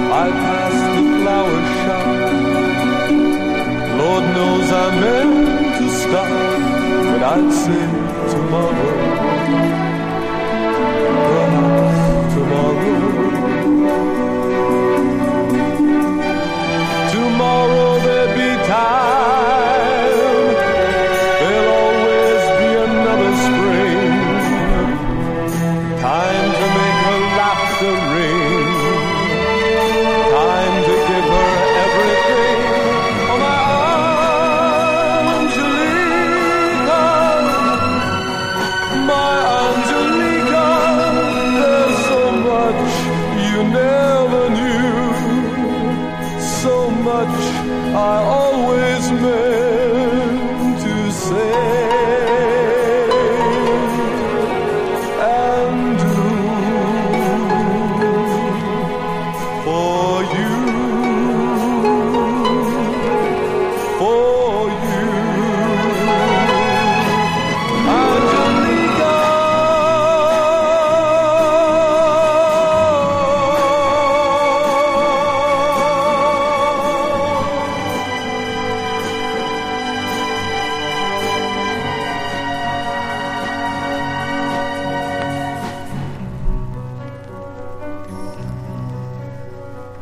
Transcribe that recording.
I passed the flower shop. Lord knows I meant to stop, but I'd say tomorrow, perhaps tomorrow. Tomorrow there'd be time, there'll always be another spring, time to make her laughter ring, time to give her everything. Oh, my Angelica, my Angelica, there's so much you never knew, so much I always meant.